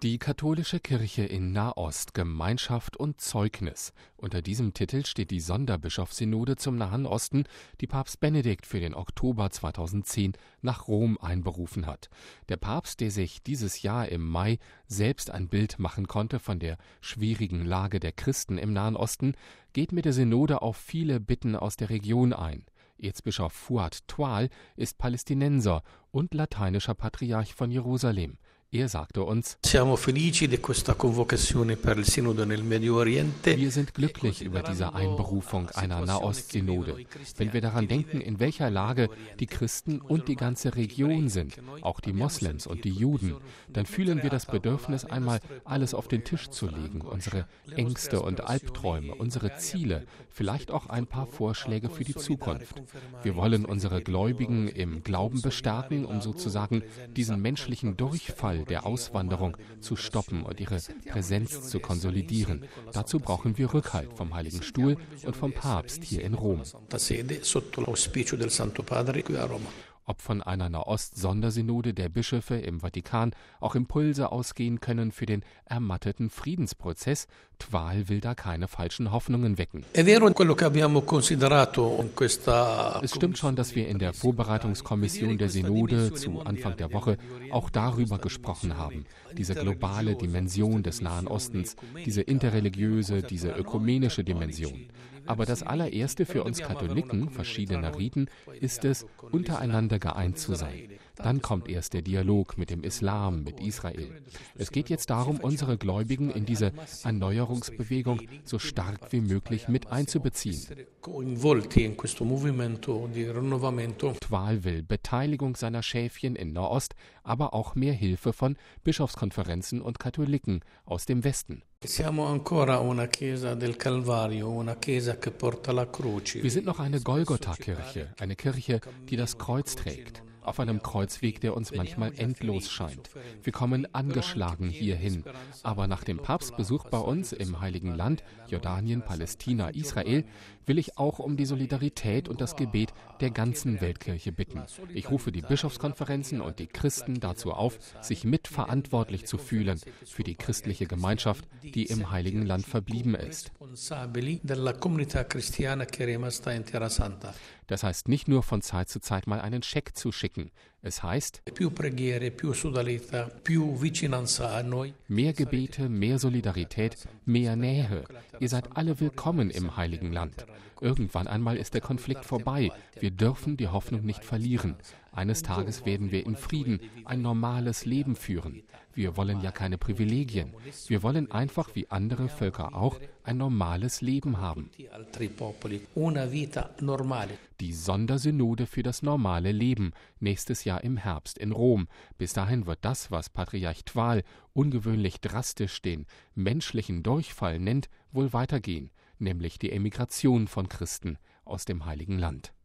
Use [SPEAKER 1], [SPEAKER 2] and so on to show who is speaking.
[SPEAKER 1] Die katholische Kirche in Nahost, Gemeinschaft und Zeugnis. Unter diesem Titel steht die Sonderbischofssynode zum Nahen Osten, die Papst Benedikt für den Oktober 2010 nach Rom einberufen hat. Der Papst, der sich dieses Jahr im Mai selbst ein Bild machen konnte von der schwierigen Lage der Christen im Nahen Osten, geht mit der Synode auf viele Bitten aus der Region ein. Erzbischof Fuad Tual ist Palästinenser und lateinischer Patriarch von Jerusalem. Er sagte uns:
[SPEAKER 2] Wir
[SPEAKER 1] sind glücklich über diese Einberufung einer Nahost-Synode. Wenn wir daran denken, in welcher Lage die Christen und die ganze Region sind, auch die Moslems und die Juden, dann fühlen wir das Bedürfnis, einmal alles auf den Tisch zu legen, unsere Ängste und Albträume, unsere Ziele, vielleicht auch ein paar Vorschläge für die Zukunft. Wir wollen unsere Gläubigen im Glauben bestärken, um sozusagen diesen menschlichen Durchfall der Auswanderung zu stoppen und ihre Präsenz zu konsolidieren. Dazu brauchen wir Rückhalt vom Heiligen Stuhl und vom Papst hier in Rom. Ob von einer Nahost-Sondersynode der Bischöfe im Vatikan auch Impulse ausgehen können für den ermatteten Friedensprozess, Tual will da keine falschen Hoffnungen wecken. Es stimmt schon, dass wir in der Vorbereitungskommission der Synode zu Anfang der Woche auch darüber gesprochen haben. Diese globale Dimension des Nahen Ostens, diese interreligiöse, diese ökumenische Dimension. Aber das allererste für uns Katholiken verschiedener Riten ist es, untereinander geeint zu sein. Dann kommt erst der Dialog mit dem Islam, mit Israel. Es geht jetzt darum, unsere Gläubigen in diese Erneuerungsbewegung so stark wie möglich mit einzubeziehen. Tual will Beteiligung seiner Schäfchen in Nahost, aber auch mehr Hilfe von Bischofskonferenzen und Katholiken aus dem Westen. Wir sind noch eine Golgotha-Kirche, eine Kirche, die das Kreuz trägt. Auf einem Kreuzweg, der uns manchmal endlos scheint. Wir kommen angeschlagen hierhin. Aber nach dem Papstbesuch bei uns im Heiligen Land, Jordanien, Palästina, Israel, will ich auch um die Solidarität und das Gebet der ganzen Weltkirche bitten. Ich rufe die Bischofskonferenzen und die Christen dazu auf, sich mitverantwortlich zu fühlen für die christliche Gemeinschaft, die im Heiligen Land verblieben ist. Das heißt nicht nur von Zeit zu Zeit mal einen Scheck zu schicken. Es heißt, mehr Gebete, mehr Solidarität, mehr Nähe. Ihr seid alle willkommen im Heiligen Land. Irgendwann einmal ist der Konflikt vorbei. Wir dürfen die Hoffnung nicht verlieren. Eines Tages werden wir in Frieden ein normales Leben führen. Wir wollen ja keine Privilegien. Wir wollen einfach wie andere Völker auch ein normales Leben haben. Die Sondersynode für das normale Leben, nächstes Jahr im Herbst in Rom. Bis dahin wird das, was Patriarch Tual ungewöhnlich drastisch den menschlichen Durchfall nennt, wohl weitergehen, nämlich die Emigration von Christen aus dem Heiligen Land.